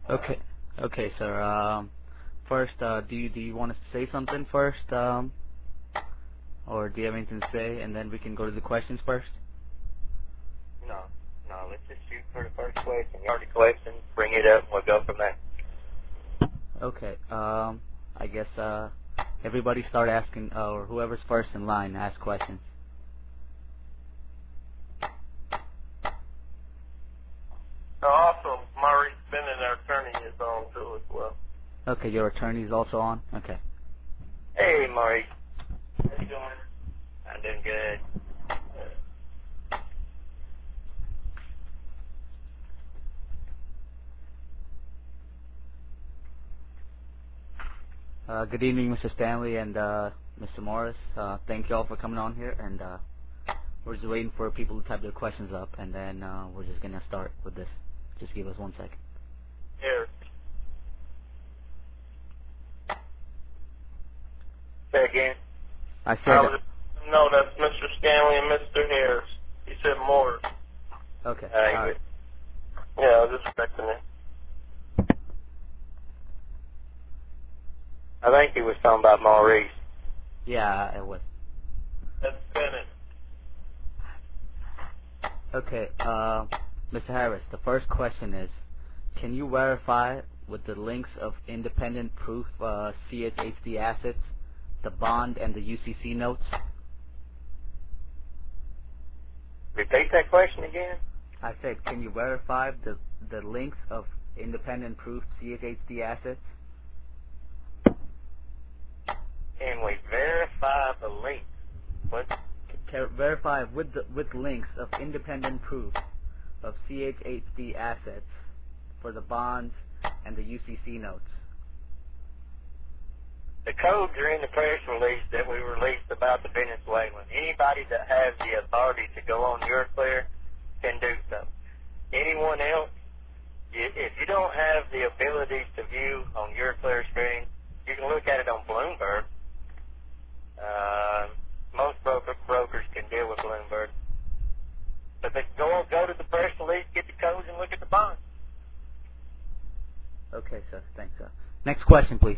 Okay. Okay, sir. First, do you want to say something first, or do you have anything to say, and then we can go to the questions first? No, no, let's just shoot for the first question. You already question, bring it up, and we'll go from there. Okay. I guess everybody start asking, or whoever's first in line, ask questions. Also, Murray Bennett, our attorney, is on too as well. Okay, your attorney's also on. Okay. Hey, Murray. How you doing? I'm doing good. Good evening, Mr. Stanley and Mr. Morris. Thank you all for coming on here, and we're just waiting for people to type their questions up, and then we're just gonna start with this. Just give us 1 second. Here. Say again. I said. No, that's Mr. Stanley and Mr. Harris. He said Morris. Okay. Yeah, I was expecting it. I think he was talking about Maurice. Yeah, it was. That's Bennett. Okay, Mr. Harris, the first question is, can you verify with the links of independent proof CHHD assets, the bond, and the UCC notes? Repeat that question again? I said, can you verify the links of independent proof CHHD assets? Can we verify the link? What? Verify with links of independent proof of CHHD assets for the bonds and the UCC notes. The codes are in the press release that we released about the Venezuelan. Anybody that has the authority to go on Euroclear can do so. Anyone else, if you don't have the ability to view on Euroclear screen, you can look at it on Bloomberg. Most brokers can deal with Bloomberg. But they go to the press release, get the codes, and look at the bonds. Okay, sir. Thanks, sir. Next question, please.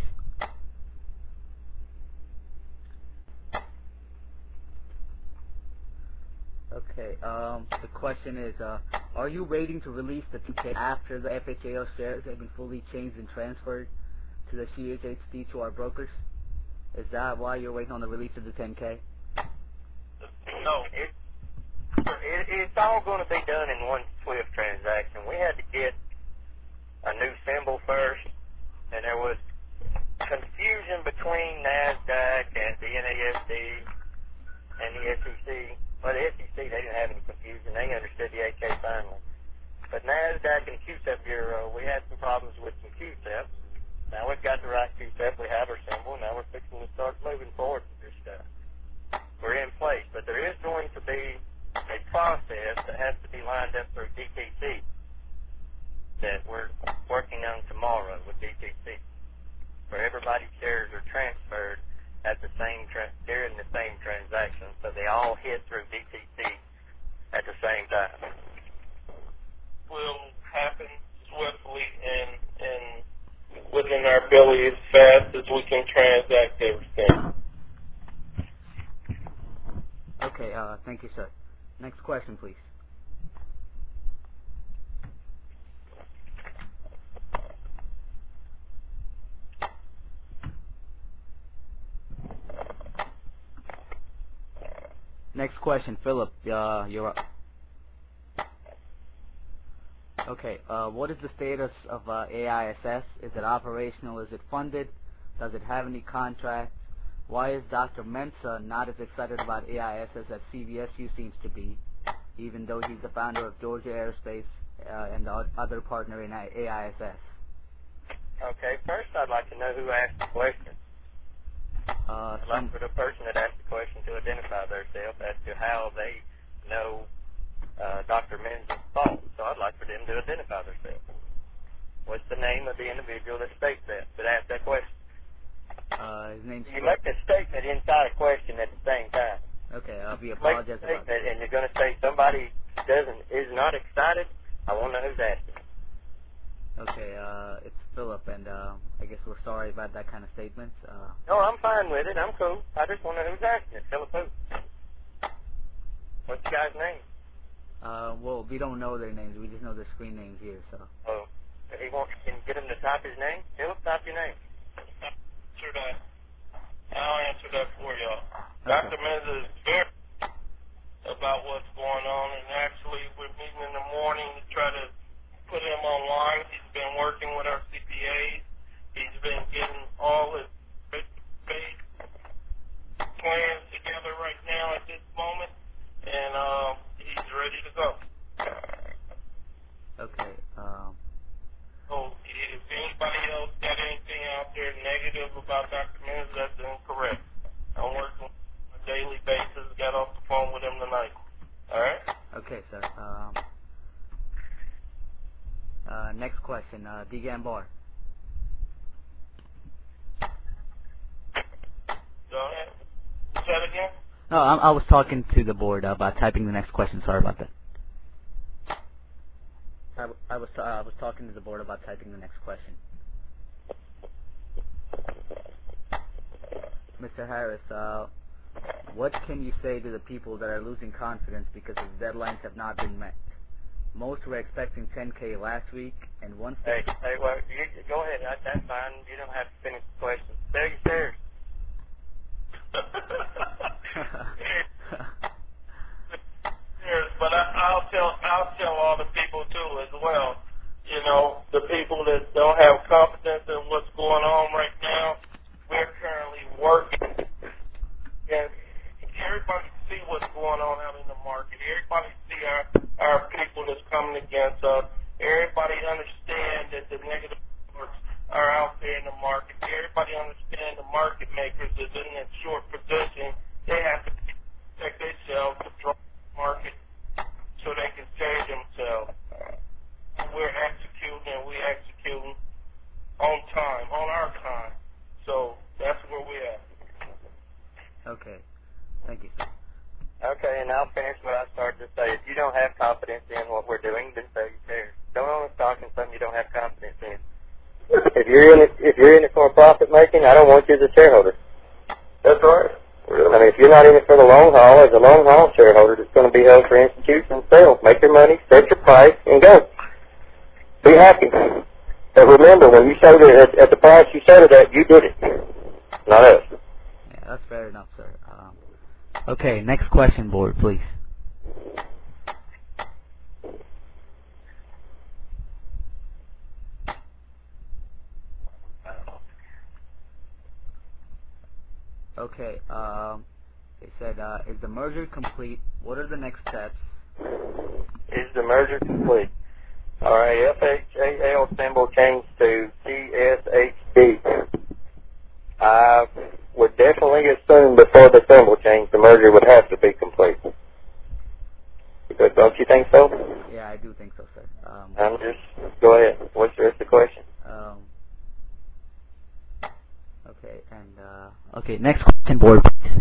Okay, the question is, are you waiting to release the 10K after the FHAL shares have been fully changed and transferred to the CHHD to our brokers? Is that why you're waiting on the release of the 10K? No, it's all going to be done in one swift transaction. We had to get a new symbol first, and there was confusion between NASDAQ and the NASD and the SEC. Well, the SEC, they didn't have any confusion. They understood the 8K finally. But NASDAQ and QSEP Bureau, we had some problems with some QSEP. Now we've got the right QSEP. We have our symbol. Now we're fixing to start moving forward with this stuff. We're in place. But there is going to be a process that has to be lined up through DTC that we're working on tomorrow with DTC, where everybody's shares are transferred at the same during the same transaction, so they all hit through DTC at the same time. Will happen swiftly and within our ability as fast as we can transact everything. Okay, thank you, sir. Next question, please. Next question, Philip, you're up. Okay, what is the status of AISS? Is it operational? Is it funded? Does it have any contracts? Why is Dr. Mensa not as excited about AISS as CVSU seems to be, even though he's the founder of Georgia Aerospace and the other partner in AISS? Okay, first I'd like to know who asked the question. I'd like for the person that asked the question to identify themselves as to how they know Dr. Mensa's fault. So I'd like for them to identify themselves. What's the name of the individual that states that asked that question? His name's You make a statement inside a question at the same time. Okay, we apologize about that. And you're going to say somebody is not excited. I want to know who's asking. Okay, that kind of statements. No, I'm fine with it. I'm cool. I just want to know who's asking it. Tell us who. What's the guy's name? Well, we don't know their names. We just know their screen names here. So. Oh, he wants. Can you get him to type his name? He'll type your name. Answer that. I'll answer that for y'all. Okay. Dr. Menza is very about what's going on, and actually we're meeting in the morning to try to put him online. He's been working with our CPAs. He's been getting all his base plans together right now at this moment, and he's ready to go. Okay. So if anybody else got anything out there negative about Dr. Menza, that's incorrect. I'm working on a daily basis. Got off the phone with him tonight. All right? Okay, sir. Next question. Degan Bar. Go ahead. Say that again? No, I was talking to the board about typing the next question. Sorry about that. I was talking to the board about typing the next question. Mr. Harris, what can you say to the people that are losing confidence because the deadlines have not been met? Most were expecting 10K last week, and once they... Hey, well, you, go ahead. That's fine. You don't have to finish the question. Tell your shares. But I'll tell all the people too as well. You know, the people that don't have confidence in what's going on right now, we're currently working, and everybody see what's going on out in the market. Everybody see our people that's coming against us. Everybody understand that the negative reports are out there in the market. Everybody understand the market makers is in that short position. They have to protect themselves to draw the market so they can save themselves. We're executing, and we're executing on time, on our time. So that's where we're at. Okay. Thank you, sir. Okay, and I'll finish what I started to say. If you don't have confidence in what we're doing, then sell your shares. Don't own a stock in something you don't have confidence in. If you're in it for profit making, I don't want you as a shareholder. That's right. I mean, if you're not in it for the long haul, as a long haul shareholder, it's going to be held for institutions. Sell, make your money, set your price, and go. Be happy. But remember, when you sold it at the price you sold it at, you did it, not us. Yeah, that's fair enough, sir. Okay, next question, board, please. Okay, they said, is the merger complete? What are the next steps? Is the merger complete? All right, FHAL symbol changed to CSHD. I would definitely assume before the symbol change, the merger would have to be complete. Because don't you think so? Yeah, I do think so, sir. Go ahead. What's the rest of the question? Okay, and okay, next question, board, please.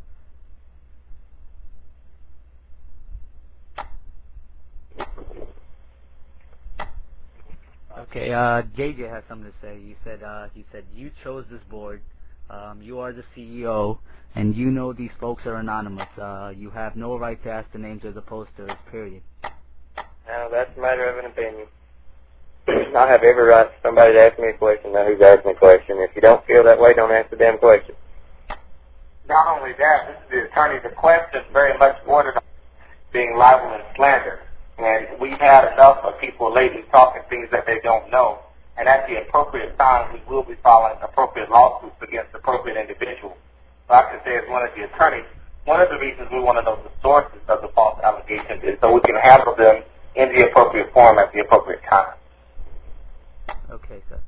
Okay, JJ has something to say. He said you chose this board. You are the CEO, and you know these folks are anonymous. You have no right to ask the names of the posters, period. Now, that's a matter of an opinion. I have every right for somebody to ask me a question, know who's asking a question. If you don't feel that way, don't ask the damn question. Not only that, this is the attorney. The question is very much bordered on being libel and slander. And we've had enough of people lately talking things that they don't know. And at the appropriate time, we will be filing appropriate lawsuits against appropriate individuals. So I can say as one of the attorneys, one of the reasons we want to know the sources of the false allegations is so we can handle them in the appropriate form at the appropriate time. Okay, sir.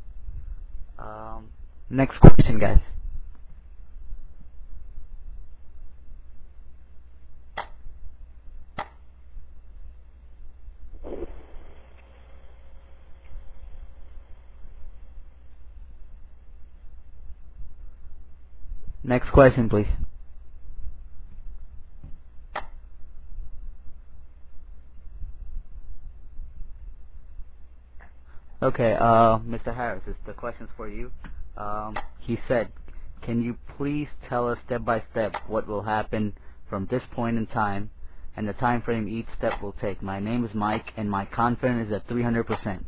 Next question, guys. Next question, please. Okay, Mr. Harris, the question's for you. He said, "Can you please tell us step by step what will happen from this point in time and the time frame each step will take? My name is Mike, and my confidence is at 300%.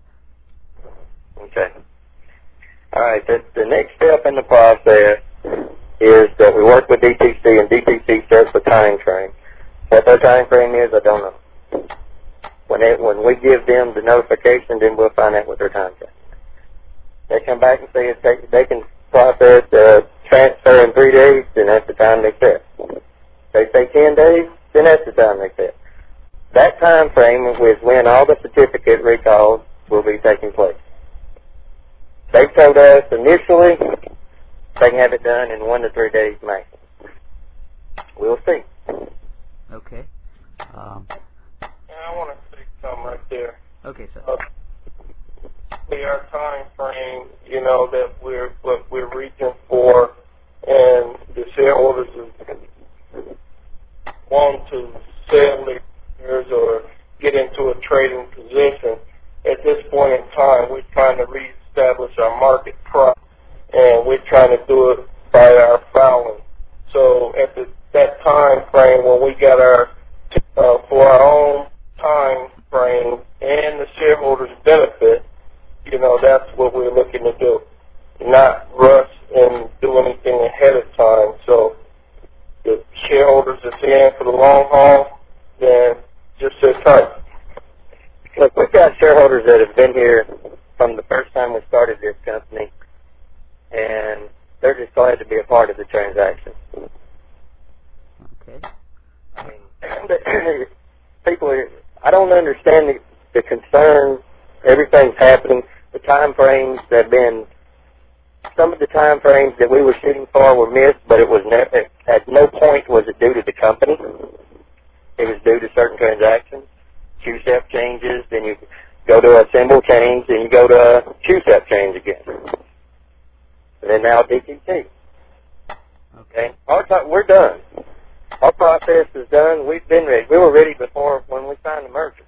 Okay. All right. The next step in the process is that we work with DTC, and DTC sets the time frame. What their time frame is, I don't know. When we give them the notification, then we'll find out what their time frame is. They come back and say they can process the transfer in 3 days, then that's the time they set. They say 10 days, then that's the time they set. That time frame is when all the certificate recalls will be taking place. They told us initially they can have it done in 1 to 3 days max. We'll see. Okay. I want to say something right there. Okay, sir. Our time frame, that we're reaching for, and the shareholders want to sell their shares or get into a trading position. At this point in time, we're trying to reestablish our market price, and we're trying to do it by our filing. So at that time frame when we got for our own time frame and the shareholders' benefit, that's what we're looking to do. Not rush and do anything ahead of time. So the shareholders that's in for the long haul, then just sit tight. Look, we've got shareholders that have been here from the first time we started this company, and they're just glad to be a part of the transaction. Okay. I mean, people, I don't understand the concern. Everything's happening. The time frames have been, some of the time frames that we were shooting for were missed, but it was at no point was it due to the company. It was due to certain transactions, QSEP changes, then you go to a symbol change, then you go to a QSEP change again. And then now DTC. Okay? We're done. Our process is done. We've been ready. We were ready before when we signed the merger.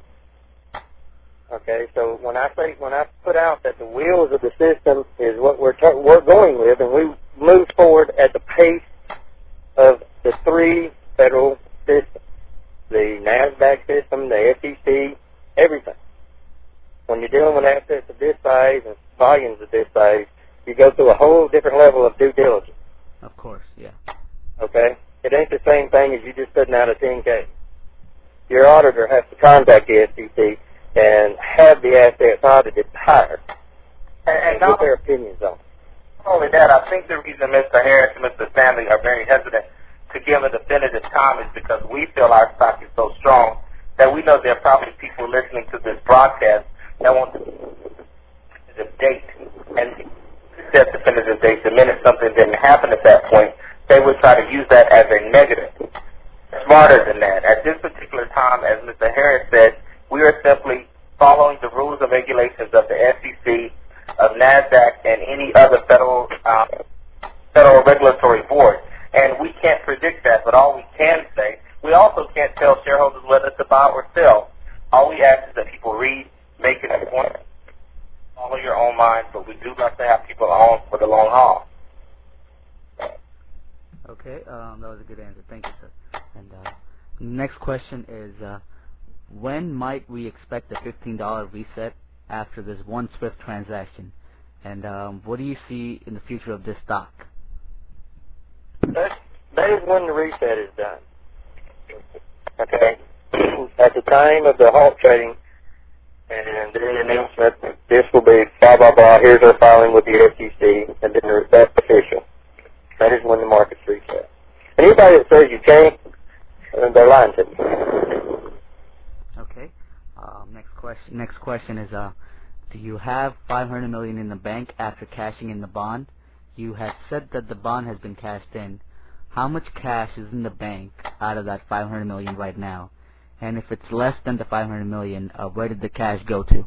Okay, so when I put out that the wheels of the system is what we're going with, and we move forward at the pace of the 3 federal systems, the NASDAQ system, the SEC, everything. When you're dealing with assets of this size and volumes of this size, you go through a whole different level of due diligence. Of course, yeah. Okay? It ain't the same thing as you just putting out a 10K. Your auditor has to contact the SEC and have the assets audited higher and get their opinions on it. Not only that, I think the reason Mr. Harris and Mr. Stanley are very hesitant to give a definitive time is because we feel our stock is so strong that we know there are probably people listening to this broadcast that want to the date and set definitive dates. The minute something didn't happen at that point, they would try to use that as a negative. Smarter than that. At this particular time, as Mr. Harris said, we are simply following the rules and regulations of the SEC, of NASDAQ, and any other federal regulatory board. And we can't predict that, but all we can say, we also can't tell shareholders whether to buy or sell. All we ask is that people read, make an appointment, follow your own mind, but we do like to have people on for the long haul. Okay, that was a good answer. Thank you, sir. And next question is, when might we expect the $15 reset after this one SWIFT transaction? And what do you see in the future of this stock? That is when the reset is done. Okay? At the time of the halt trading and the announcement, this will be blah, blah, blah, here's our filing with the SEC, and then that's official. That is when the market's reset. And anybody that says you can't, they're lying to you. Okay. Next question is, do you have $500 million in the bank after cashing in the bond? You have said that the bond has been cashed in. How much cash is in the bank out of that $500 million right now? And if it's less than the $500 million, where did the cash go to?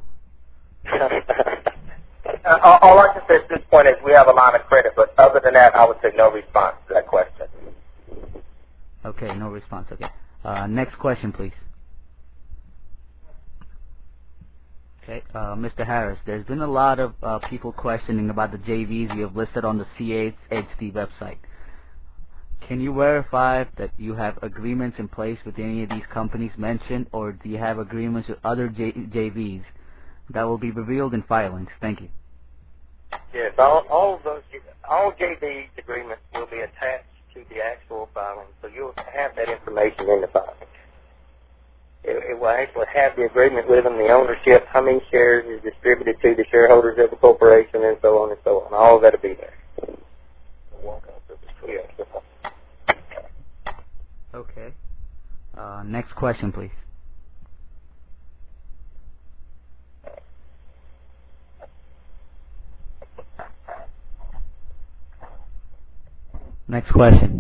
All I can say at this point is we have a line of credit, but other than that, I would say no response to that question. Okay, no response. Okay. Next question, please. Okay, Mr. Harris, there's been a lot of people questioning about the JVs you have listed on the CHD website. Can you verify that you have agreements in place with any of these companies mentioned, or do you have agreements with other JVs that will be revealed in filings? Thank you. Yes, all JV agreements will be attached to the actual filing, so you'll have that information in the filing. It will actually have the agreement with them, the ownership, how many shares is distributed to the shareholders of the corporation, and so on and so on. All of that will be there. Okay. Next question, please. Next question.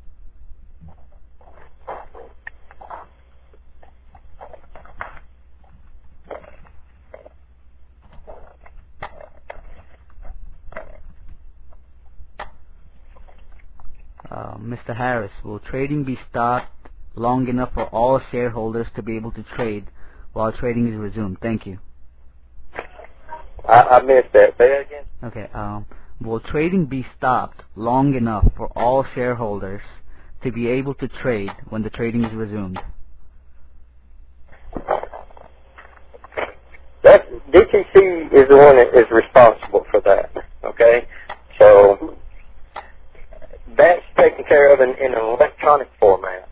Mr. Harris, will trading be stopped long enough for all shareholders to be able to trade while trading is resumed? Thank you. I missed that. Say that again. Okay. Will trading be stopped long enough for all shareholders to be able to trade when the trading is resumed? DTC is the one that is responsible for that. Okay, so that's taken care of in an electronic format.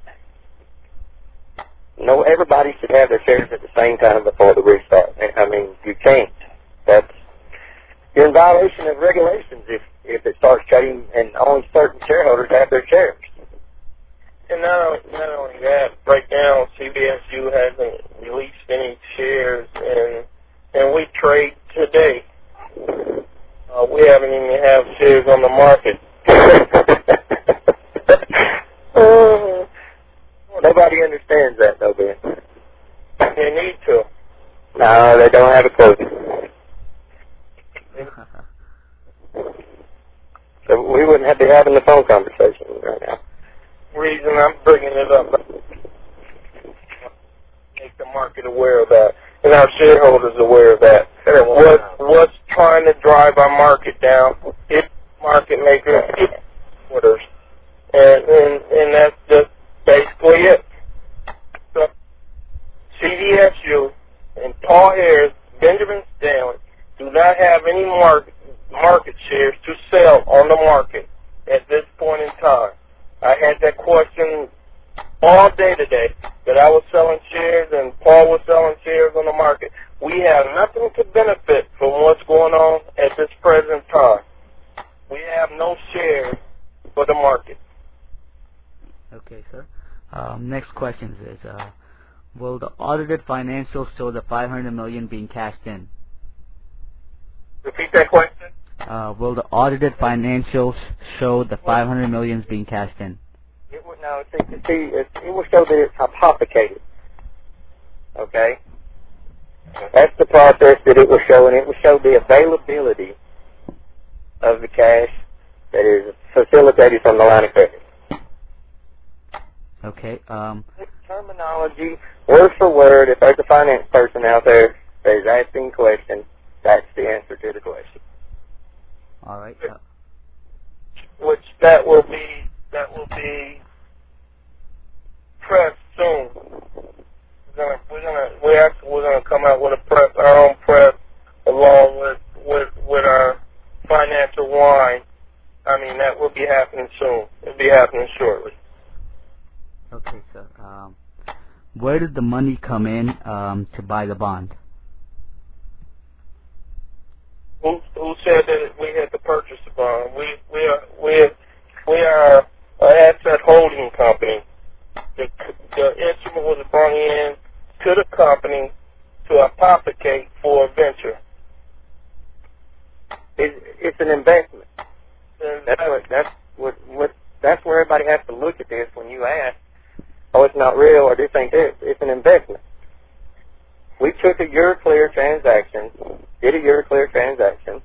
No, everybody should have their shares at the same time before the restart. I mean, you can't. You're in violation of regulations if it starts trading and only certain shareholders have their shares. And not only that, right now CBSU hasn't released any shares, and we trade today. We haven't even have shares on the market. Nobody understands that, though, Ben. They need to. No, they don't have a clue. So we wouldn't have to be having the phone conversation right now. Reason I'm bringing it up, make the market aware of that, and our shareholders aware of that. What's trying to drive our market down? It's market makers, it's orders, and that's just basically it. So CDSU and Paul Harris, Benjamin Stanley do not have any market shares to sell on the market at this point in time. I had that question all day today, that I was selling shares and Paul was selling shares on the market. We have nothing to benefit from what's going on at this present time. We have no shares for the market. Okay, sir. Next question is, will the audited financials show the $500 million being cashed in? Repeat that question. Will the audited financials show the $500 million being cashed in? It will, no, it will show that it's hypothecated. Okay? That's the process that it will show, and it will show the availability of the cash that is facilitated from the line of credit. Okay. Terminology, word for word, if there's a finance person out there that is asking questions, that's the answer to the question. All right. Which that will be pressed soon. We're gonna come out with our own press along with our financial wine. I mean, that will be happening soon. It'll be happening shortly. Okay, sir. Where did the money come in to buy the bond? Who said that we had to purchase the bond? We are an asset holding company. The instrument was brought in to the company to apothecate for a venture. It's an investment. That's where everybody has to look at this when you ask, oh, it's not real, or this ain't this. It's an investment. We took a Euroclear transaction, did a Euroclear transaction,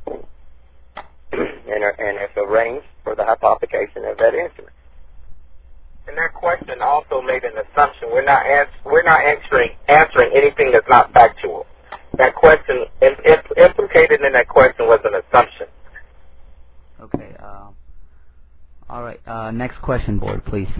and it's arranged for the hypothecation of that instrument. And that question also made an assumption. We're not answering anything that's not factual. that question, implicated in that question was an assumption. Okay. All right. Next question, board, please.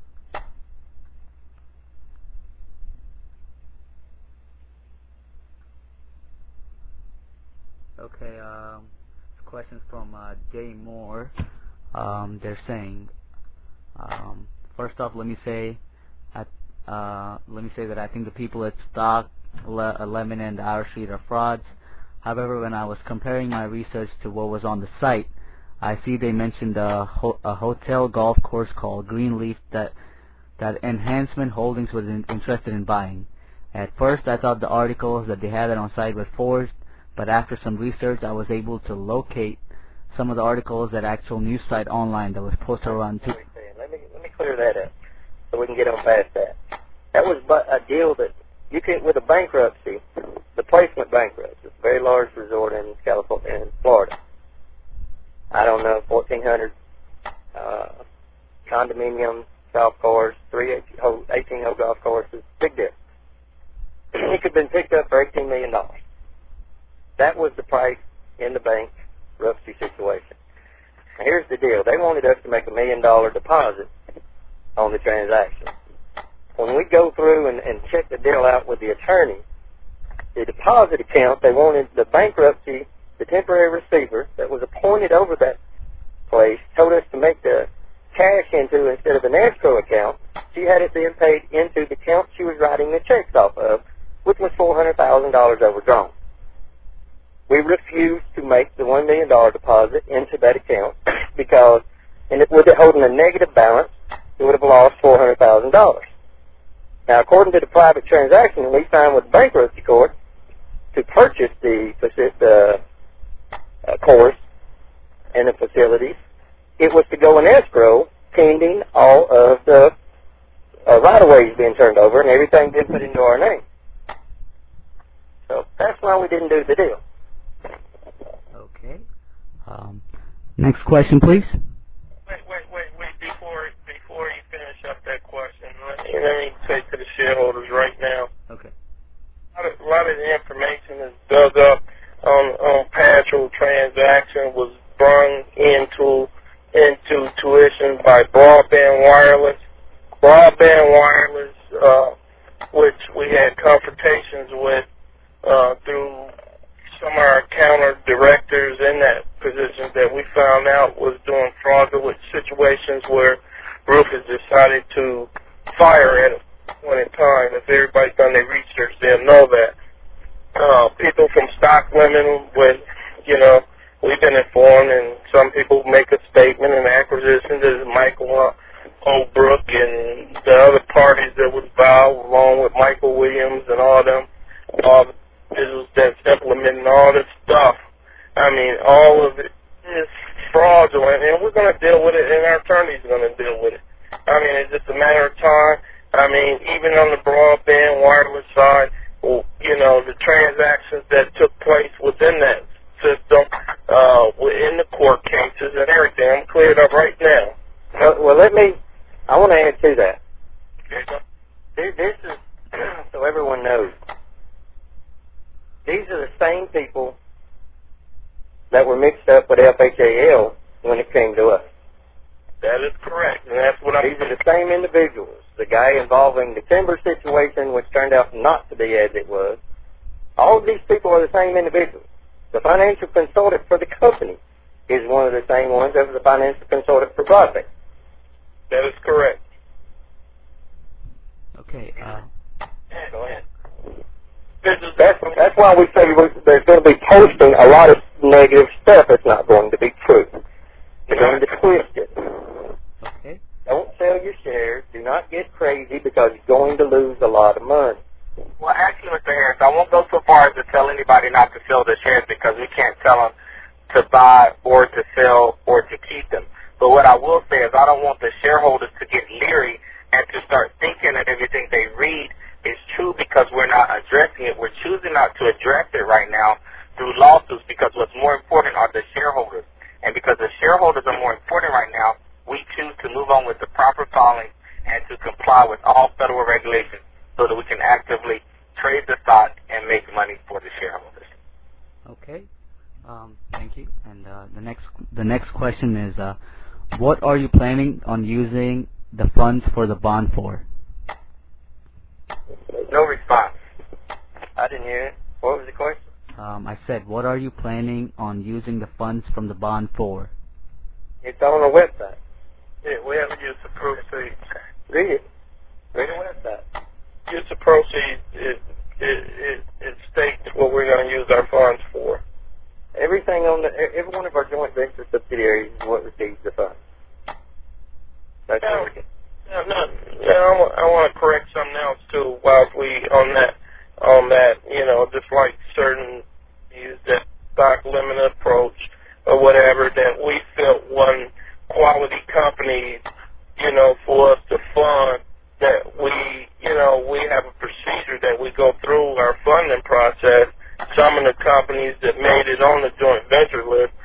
Okay. Questions from Jay Moore. They're saying, first off, let me say that I think the people at Stock, Lemon, and Our Street are frauds. However, when I was comparing my research to what was on the site, I see they mentioned a hotel golf course called Greenleaf that Enhancement Holdings was interested in buying. At first, I thought the articles that they had on site were forged, but after some research, I was able to locate some of the articles at actual news site online that was posted around. Let me clear that up so we can get on past that. That was a deal that you can, with a bankruptcy, the placement bankruptcy. It's a very large resort in California, in Florida. I don't know, 1,400 condominium golf course, 18-hole golf courses, big deal. It could have been picked up for $18 million. That was the price in the bankruptcy situation. Now, here's the deal. They wanted us to make $1 million deposit on the transaction. When we go through and check the deal out with the attorney, the deposit account, they wanted the bankruptcy, the temporary receiver that was appointed over that place, told us to make the cash into, instead of an escrow account, she had it being paid into the account she was writing the checks off of, which was $400,000 overdrawn. We refused to make the $1 million deposit into that account because, with it holding a negative balance, it would have lost $400,000. Now, according to the private transaction we signed with the bankruptcy court to purchase the course and the facilities, it was to go in escrow pending all of the right-of-ways being turned over and everything being put into our name. So that's why we didn't do the deal. Okay. Next question, please. Wait. Before you finish up that question, let me say to the shareholders right now. Okay. A lot of the information is dug up on partial transaction was brought into tuition by Broadband Wireless. Broadband Wireless, which we had confrontations with through some of our counter directors in that position that we found out was doing fraudulent situations where Rufus decided to fire at a point in time. If everybody's done their research, they'll know that. People from Stock Lemon, we've been informed, and some people make a statement and acquisitions. There's Michael Holbrook and the other parties that was involved, along with Michael Williams and all the individuals that's implementing all this stuff. I mean, all of it is fraudulent, and we're going to deal with it, and our attorney's going to deal with it. I mean, it's just a matter of time. I mean, even on the Broadband Wireless side, the transactions that took place within that system, within the court cases and everything, I'm cleared up right now. Well, I want to add to that. This is, so everyone knows, these are the same people that were mixed up with FHAL when it came to us. That is correct, and that's what These are the same individuals. The guy involving the timber situation, which turned out not to be as it was. All of these people are the same individuals. The financial consultant for the company is one of the same ones as the financial consultant for Broadband. That is correct. Okay. Go ahead. That's why we say there's going to be posting a lot of negative stuff that's not going to be true. They're going to twist it. Okay. Don't sell your shares. Do not get crazy because you're going to lose a lot of money. Well, actually, Mr. Harris, I won't go so far as to tell anybody not to sell their shares because we can't tell them to buy or to sell or to keep them. But what I will say is I don't want the shareholders to get leery and to start thinking that everything they read is true because we're not addressing it. We're choosing not to address it right now through lawsuits because what's more important are the shareholders. And because the shareholders are more important right now, we choose to move on with the proper filing and to comply with all federal regulations so that we can actively trade the stock and make money for the shareholders. question is, what are you planning on using the funds for the bond for? No response. I didn't hear it. What was the question? I said, what are you planning on using the funds from the bond for? It's on the website. Yeah, we haven't used the proceeds. Read it. Read the website. Use the proceeds, it states what we're going to use our funds for. Everything on every one of our joint venture subsidiaries is what receives the funds. That's Now, I want to correct something else too. Whilst we on that, just like certain use that stock limit approach or whatever, that we felt one quality company, for us to fund, that we have a procedure that we go through our funding process. Some of the companies that made it on the joint venture list,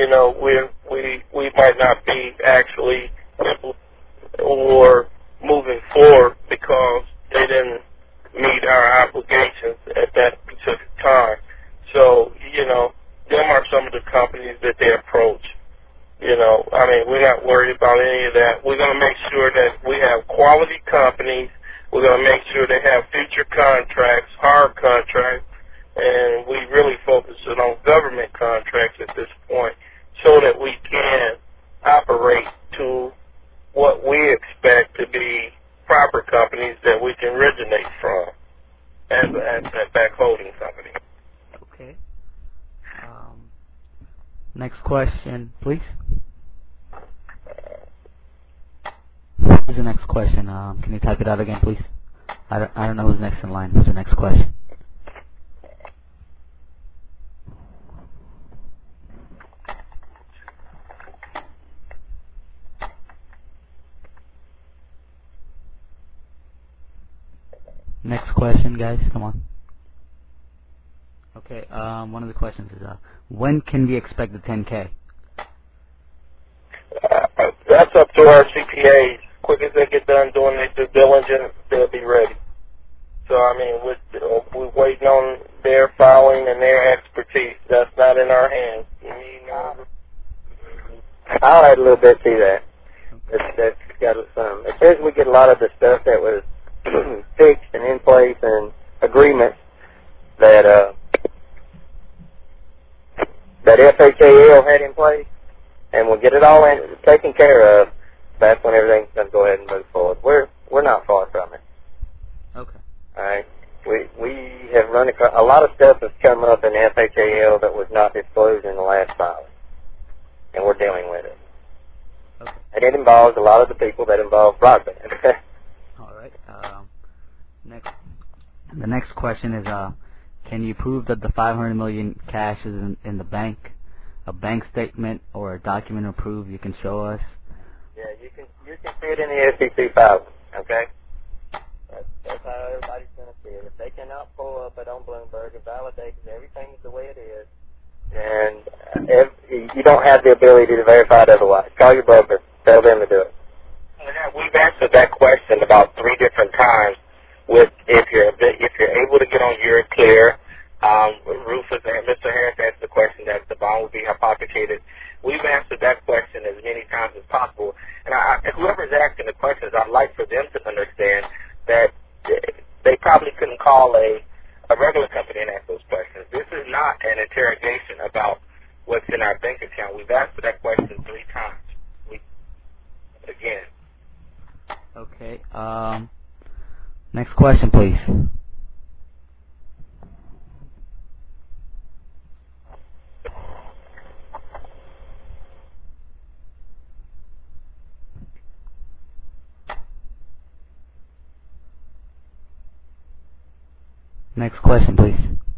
we might not be actually or moving forward because they didn't meet our obligations at that specific time. So, them are some of the companies that they approach. We're not worried about any of that. We're going to make sure that we have quality companies. We're going to make sure they have future contracts, hard contracts, and we really focus on government contracts at this point so that we can operate to what we expect to be proper companies that we can originate from as a back holding company. Okay. Next question, please. Who's the next question? Can you type it out again, please? I don't know who's next in line. Who's the next question? Next question, guys. Come on. Okay. One of the questions is, when can we expect the 10K? That's up to our CPAs. Quick as they get done doing their due diligence, they'll be ready. So, we're waiting on their filing and their expertise. That's not in our hands. I'll add a little bit to that. That's got some. As soon as we get a lot of the stuff that was fixed and in place and agreements that FHAL had in place, and we'll get it all taken care of, that's when everything's going to go ahead and move forward. We're not far from it. Okay. All right. We have run across a lot of stuff that's come up in FHAL that was not disclosed in the last filing, and we're dealing with it. Okay. And it involves a lot of the people that involve broadband. All right. The next question is, can you prove that the $500 million cash is in the bank? A bank statement or a document or proof you can show us? Yeah, you can see it in the SEC filing. Okay. That's how everybody's going to see it. If they cannot pull up it on Bloomberg and validate that everything is the way it is, and you don't have the ability to verify it otherwise. Call your broker. Tell them to do it. We've answered that question about 3 different times. With if you're able to get on Euroclear, Rufus and Mr. Harris asked the question that the bond would be hypothecated. We've answered that question as many times as possible. And whoever's asking the questions, I'd like for them to understand that they probably couldn't call a regular company and ask those questions. This is not an interrogation about what's in our bank account. We've answered that question 3 times. Again. Okay. Next question, please. Next question, please.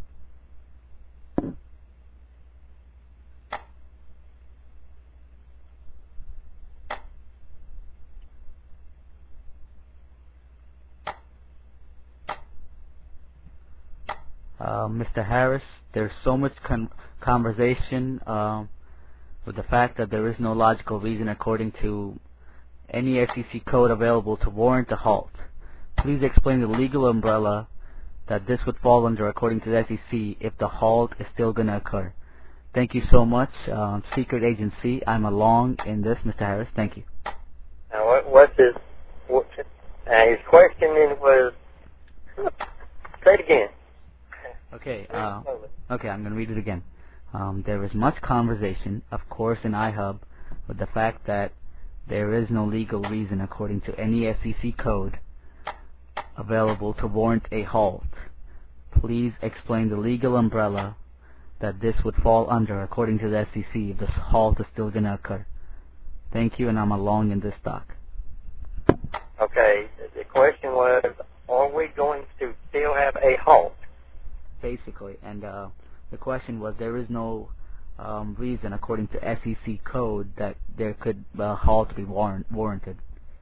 Mr. Harris, there's so much conversation with the fact that there is no logical reason according to any SEC code available to warrant a halt. Please explain the legal umbrella that this would fall under according to the SEC if the halt is still going to occur. Thank you so much, Secret Agency. I'm along in this, Mr. Harris. Thank you. Now, what's his question was, say it again. Okay, okay, I'm going to read it again. There is much conversation, of course, in iHub with the fact that there is no legal reason, according to any SEC code, available to warrant a halt. Please explain the legal umbrella that this would fall under, according to the SEC, if this halt is still going to occur. Thank you, and I'm along in this doc. Okay, the question was, are we going to still have a halt? Basically, and the question was, there is no reason, according to SEC code, that there could halt be warranted.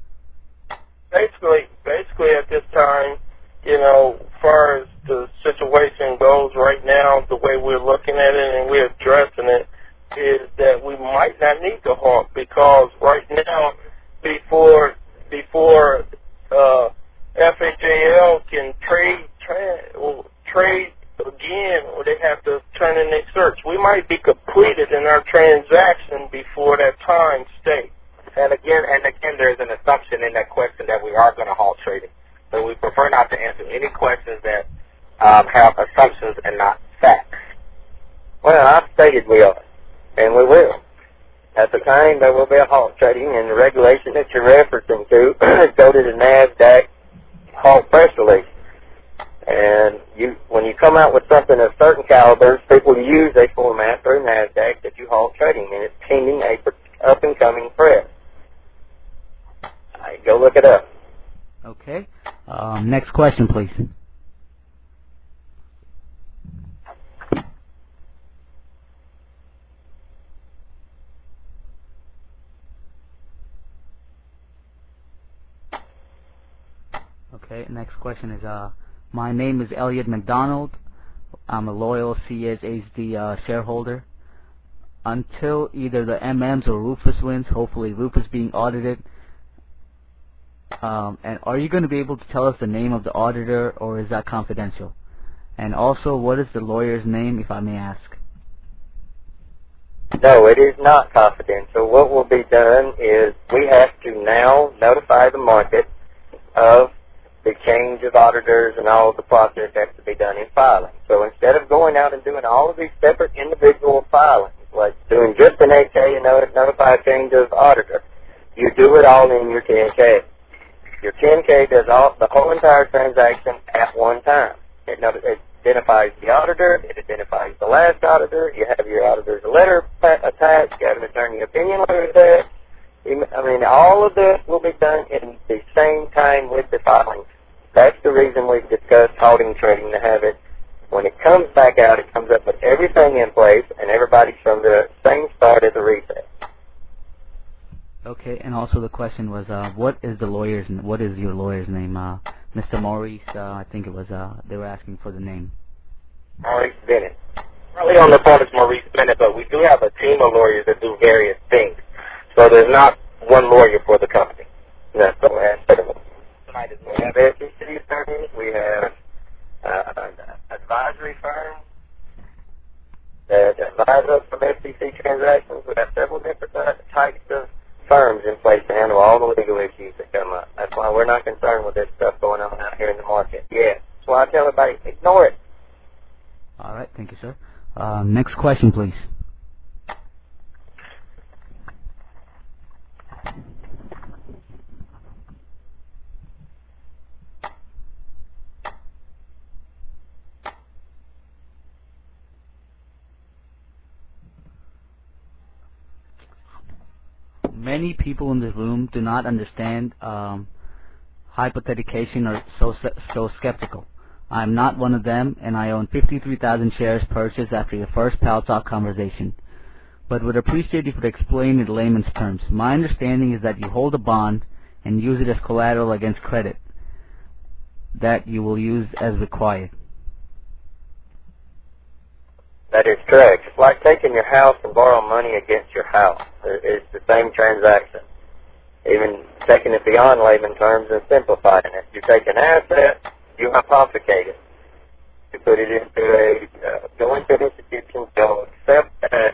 Basically at this time, as far as the situation goes right now, the way we're looking at it and we're addressing it, is that we might not need to halt, because right now, before FHAL can trade again, or they have to turn in their search, we might be completed in our transaction before that time state. And again, there's an assumption in that question that we are going to halt trading. So we prefer not to answer any questions that have assumptions and not facts. Well, I've stated we are, and we will. At the time, there will be a halt trading, and the regulation that you're referencing to go to the NASDAQ halt press release. And when you come out with something of certain calibers, people use a format through NASDAQ that you halt trading, and it's pending a up-and-coming press. All right, go look it up. Okay. Next question, please. Okay, next question is, my name is Elliot McDonald. I'm a loyal CSHD shareholder. Until either the MMs or Rufus wins, hopefully Rufus being audited, and are you going to be able to tell us the name of the auditor, or is that confidential? And also, what is the lawyer's name, if I may ask? No, it is not confidential. What will be done is we have to now notify the market of the change of auditors and all of the process has to be done in filing. So instead of going out and doing all of these separate individual filings, like doing just an 8K and notify a change of auditor, you do it all in your 10K. Your 10K does the whole entire transaction at one time. It identifies the auditor. It identifies the last auditor. You have your auditor's letter attached. You have an attorney opinion letter attached. All of this will be done in the same time with the filing. That's the reason we've discussed halting trading, to have it. When it comes back out, it comes up with everything in place, and everybody's from the same start as the reset. Okay, and also the question was, what is your lawyer's name? Mr. Maurice, I think it was, they were asking for the name. Maurice Bennett. Probably on the phone is Maurice Bennett, but we do have a team of lawyers that do various things. So there's not one lawyer for the company. No, so we have SEC attorneys, we have advisory firms that advise us from SEC transactions. We have several different types of firms in place to handle all the legal issues that come up. That's why we're not concerned with this stuff going on out here in the market. Yeah, that's why I tell everybody, ignore it. All right, thank you, sir. Next question, please. Many people in this room do not understand hypothetication or so skeptical. I'm not one of them, and I own 53,000 shares purchased after your first Pal Talk conversation, but would appreciate if you could explain in layman's terms. My understanding is that you hold a bond and use it as collateral against credit that you will use as required. That is correct. It's like taking your house and borrowing money against your house. It's the same transaction. Even taking it beyond layman terms and simplifying it. You take an asset, you hypothecate it. You put it into go into an institution, they'll accept that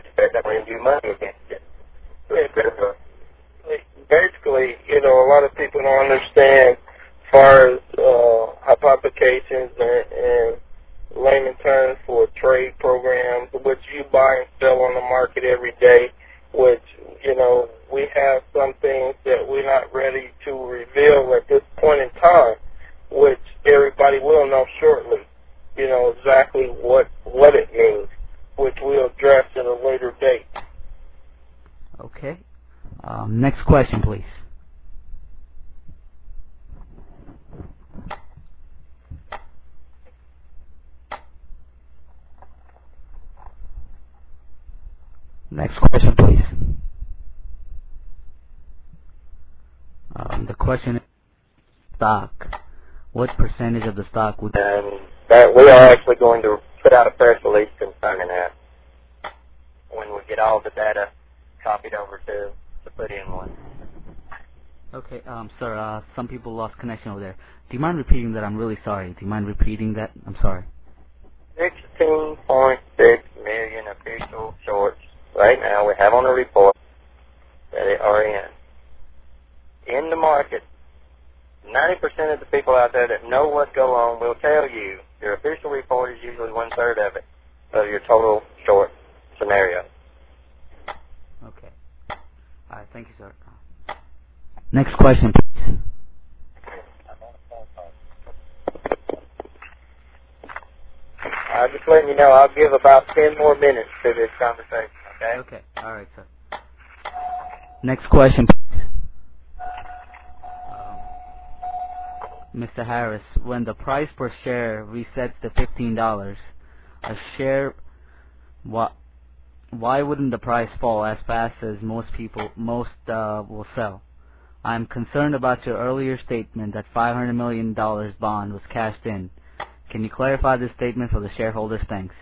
in layman terms for trade programs, which you buy and sell on the market every day, which, we have some things that we're not ready to reveal at this point in time, which everybody will know shortly, exactly what it means, which we'll address at a later date. Okay. Next question, please. Next question, please. The question is stock. What percentage of the stock would... And that we are actually going to put out a press release concerning that when we get all the data copied over to put in one. Okay, sir, some people lost connection over there. Do you mind repeating that? I'm really sorry. Do you mind repeating that? I'm sorry. 16.6 million official shorts right now we have on the report that are in the market. 90% of the people out there that know what's going on will tell you your official report is usually 1/3 of it, of your total short scenario. Okay. All right, thank you, sir. Next question, please. I'm just letting you know I'll give about 10 more minutes to this conversation, okay? Okay, all right, sir. Next question, please. Mr. Harris, when the price per share resets to $15 a share, why wouldn't the price fall as fast as most will sell? I'm concerned about your earlier statement that $500 million bond was cashed in. Can you clarify this statement for the shareholders? Thanks.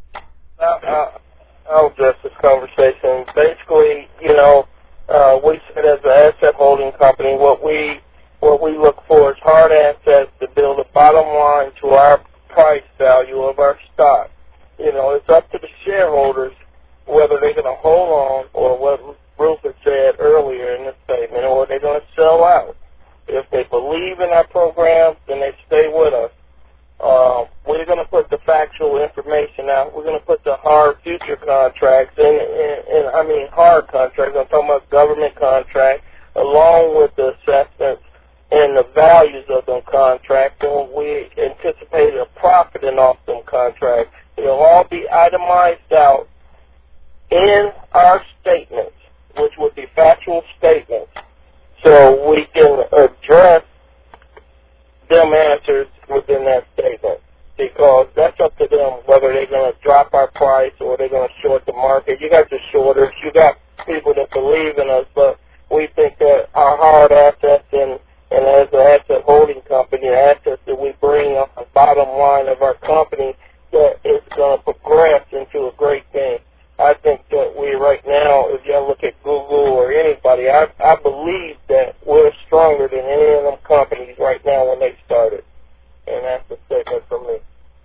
I'll address this conversation. Basically, we said as an asset holding company, what we look for is hard assets to build a bottom line to our price value of our stock. It's up to the shareholders whether they're going to hold on, or what Rufus said earlier in the statement, or they're going to sell out. If they believe in our program, then they stay with us. We're going to put the factual information out. We're going to put the hard future contracts, and I mean hard contracts. I'm talking about government contracts, along with the assessments and the values of them contracts, and we anticipate a profit in off them contracts. It'll all be itemized out in our statements, which would be factual statements, so we can address them answers within that statement, because that's up to them whether they're going to drop our price or they're going to short the market. You got the shorters, you got people that believe in us, but we think that our hard assets and as an asset holding company, the assets that we bring on the bottom line of our company, that it's going to progress into a great thing. I think that we right now, if you look at Google or anybody, I believe that we're stronger than any of them companies right now when they started. And that's a statement from me.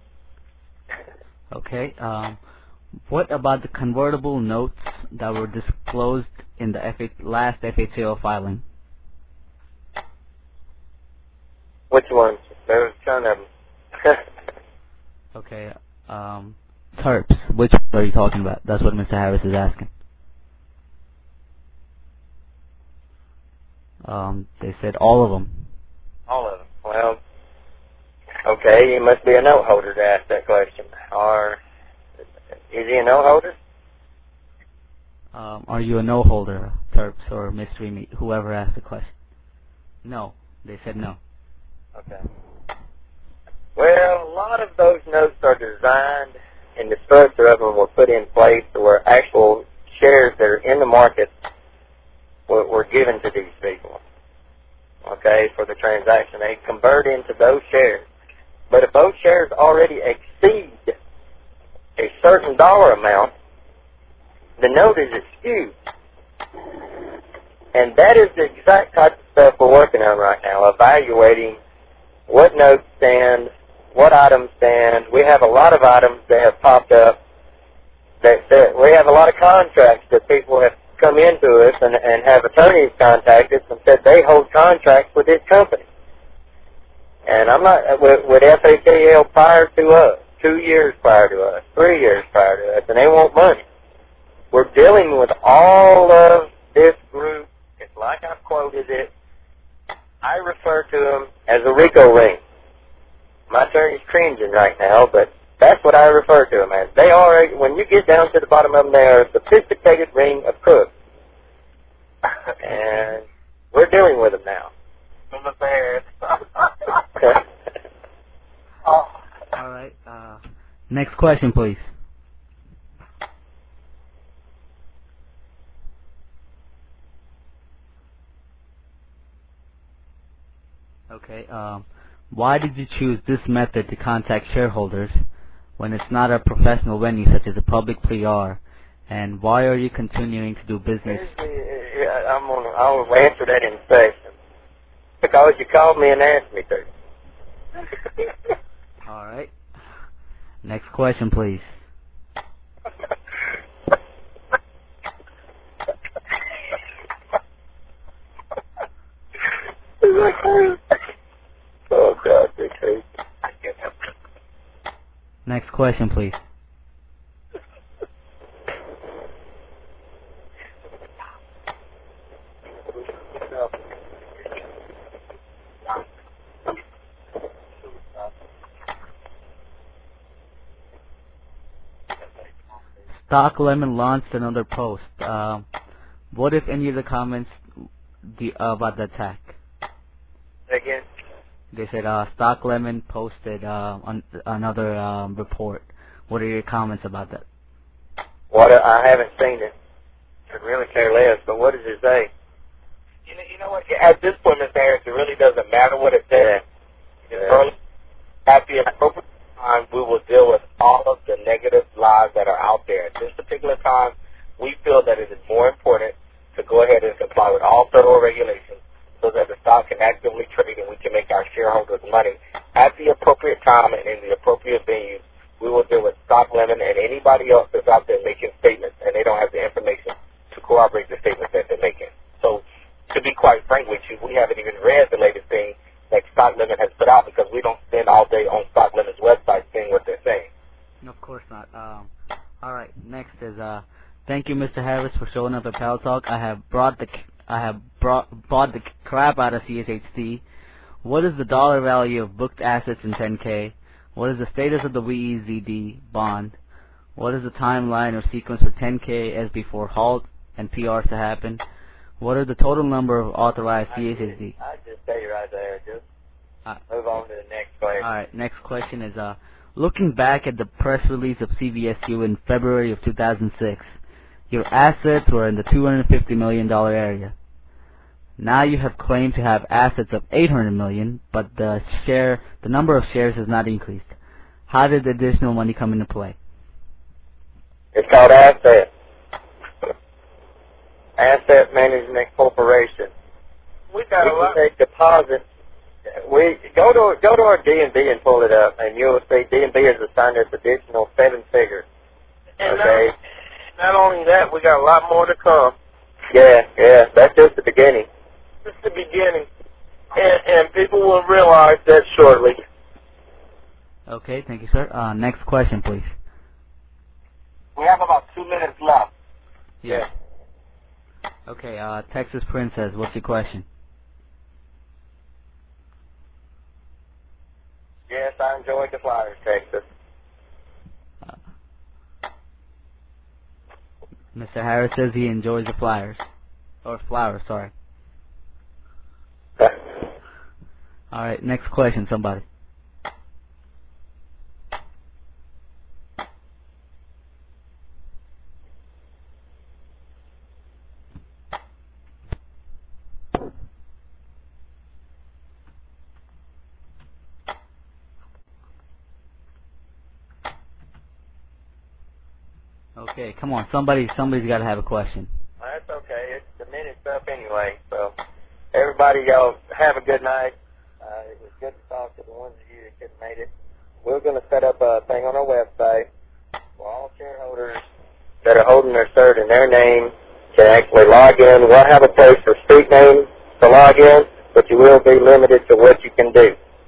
Okay. What about the convertible notes that were disclosed in the last FHAO filing? Which ones? There's a ton of them. Okay. TERPs. Which ones are you talking about? That's what Mr. Harris is asking. They said all of them. All of them. Well, okay, you must be a note holder to ask that question. Or is he a note holder? Are you a note holder, TERPs or Mystery Meat? Whoever asked the question. No. They said no. Okay. Well, a lot of those notes are designed, and the structure of them were put in place where actual shares that are in the market were given to these people, okay, for the transaction. They convert into those shares. But if those shares already exceed a certain dollar amount, the note is excused. And that is the exact type of stuff we're working on right now, evaluating what notes stand, what items stand. We have a lot of items that have popped up. We have a lot of contracts that people have come into us and have attorneys contact us and said they hold contracts with this company. And I'm not, with FHAL prior to us, 2 years prior to us, 3 years prior to us, and they want money. We're dealing with all of this group. It's like I've quoted it. I refer to them as a RICO ring. My attorney's cringing right now, but that's what I refer to them as. They are, when you get down to the bottom of them, they are a sophisticated ring of crooks. And we're dealing with them now. From the bad. All right. Next question, please. Okay. Why did you choose this method to contact shareholders when it's not a professional venue such as a public PR? And why are you continuing to do business? I'll answer that in session. Because you called me and asked me to. All right. Next question, please. Oh, God, they're crazy. Next question, please. Stock Lemon launched another post. What, if any, of the comments about the attack? Again? They said Stock Lemon posted another report. What are your comments about that? I haven't seen it. I really care less, but what does it say? You know what? At this point, Mr. Harris, it really doesn't matter what it says. At the appropriate time, we will deal with all of the negative lies that are out there. At this particular time, we feel that it is more important to go ahead and comply with all federal regulations so that the stock can actively trade and we can make our shareholders money. At the appropriate time and in the appropriate venues, we will deal with Stock Lemon and anybody else that's out there making statements and they don't have the information to corroborate the statements that they're making. So, to be quite frank with you, we haven't even read the latest thing that Stock Lemon has put out because we don't spend all day on Stock Lemon's website seeing what they're saying. Of course not. All right. Next is thank you, Mr. Harris, for showing up at Pal Talk. I have bought the crap out of CSHC. What is the dollar value of booked assets in 10K? What is the status of the VEZD bond? What is the timeline or sequence for 10K as before halt and PRs to happen? What are the total number of authorized CSHD? I just stay right there. Just move on to the next question. All right. Next question is looking back at the press release of CVSU in February of 2006, your assets were in the $250 million area. Now you have claimed to have assets of $800 million, but the number of shares has not increased. How did the additional money come into play? It's called asset. Asset Management Corporation. We got a lot. Take deposits. We go to our DNB and pull it up, and you'll see DNB has assigned us additional 7 figures. And okay. Not only that, we got a lot more to come. Yeah, that's just the beginning. Just the beginning, and people will realize that shortly. Okay, thank you, sir. Next question, please. We have about 2 minutes left. Yeah. Okay, Texas Princess, what's your question? Yes, I enjoyed the Flyers, Texas. Mr. Harris says he enjoys the Flyers. Or Flowers, sorry. All right, next question, somebody. Okay, come on, somebody's got to have a question. That's okay. It's the minute's up anyway, so everybody, y'all have a good night. It was good to talk to the ones of you that couldn't make it. We're going to set up a thing on our website for all shareholders that are holding their cert in their name to actually log in. We'll have a place for street names to log in, but you will be limited to what you can do.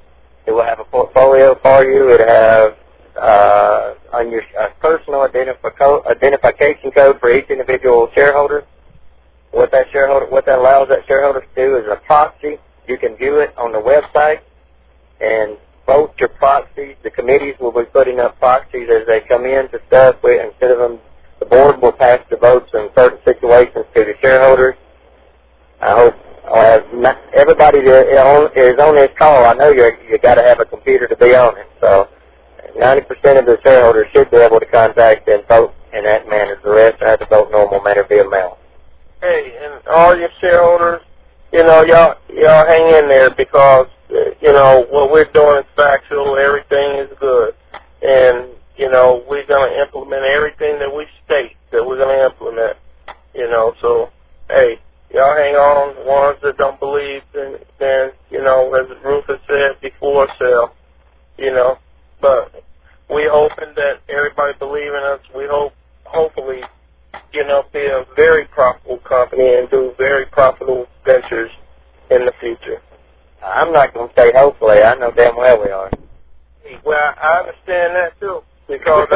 It will have a portfolio for you. It have on your personal identification code for each individual shareholder. What that allows that shareholder to do is a proxy. You can view it on the website and vote your proxies. The committees will be putting up proxies as they come in to stuff. Instead of them, the board will pass the votes in certain situations to the shareholders. I hope everybody that is on this call, I know you got to have a computer to be on it. So 90% of the shareholders should be able to contact and vote in that manner. The rest have to vote normal manner via mail. Hey, and all your shareholders, y'all hang in there because, what we're doing is factual. Everything is good. And, we're going to implement everything that we state that we're going to implement. So, hey, y'all hang on. The ones that don't believe, then as Rufus said before, sell, But we hoping that everybody believe in us. We hopefully, be a very profitable company and do very profitable ventures in the future. I'm not going to say hopefully. I know damn well we are. Well, I understand that too. Because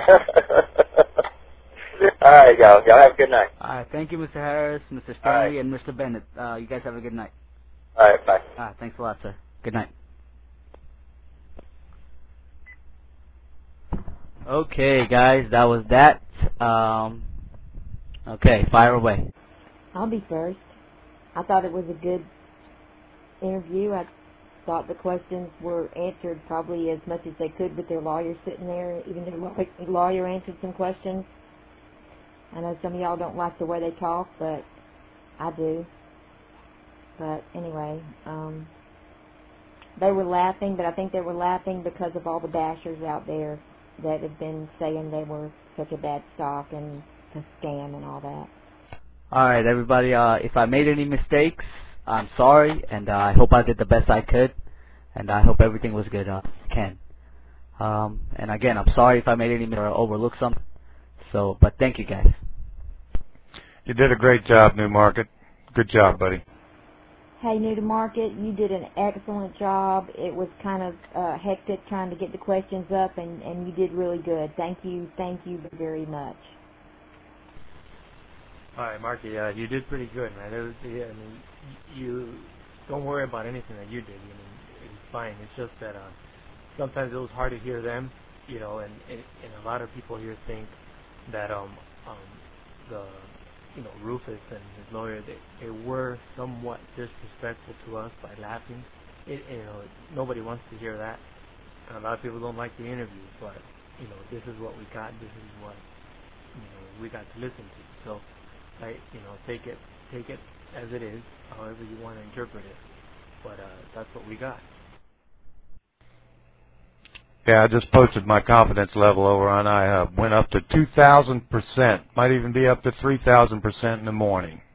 all right, y'all. Y'all have a good night. All right. Thank you, Mr. Harris, Mr. Stanley, and Mr. Bennett. You guys have a good night. All right. Bye. All right. Thanks a lot, sir. Good night. Okay, guys. That was that. Okay. Fire away. I'll be first. I thought it was a good interview. I thought the questions were answered probably as much as they could with their lawyer sitting there. Even their lawyer answered some questions. I know some of y'all don't like the way they talk, but I do. But anyway, they were laughing, but I think they were laughing because of all the bashers out there that have been saying they were such a bad stock and a scam and all that. All right, everybody. If I made any mistakes, I'm sorry, and I hope I did the best I could, and I hope everything was good. Ken. And again, I'm sorry if I made any mistakes or overlooked something. So, but thank you, guys. You did a great job, New Market. Good job, buddy. Hey, New to Market, you did an excellent job. It was kind of hectic trying to get the questions up, and you did really good. Thank you very much. All right, Marky, you did pretty good, man. You don't worry about anything that you did. It's fine. It's just that sometimes it was hard to hear them, and a lot of people here think that Rufus and his lawyer, they were somewhat disrespectful to us by laughing. Nobody wants to hear that. And a lot of people don't like the interview, but this is what we got. This is what we got to listen to. So, take it as it is, however you want to interpret it. But that's what we got. Yeah, I just posted my confidence level over on iHub. Went up to 2,000%. Might even be up to 3,000% in the morning.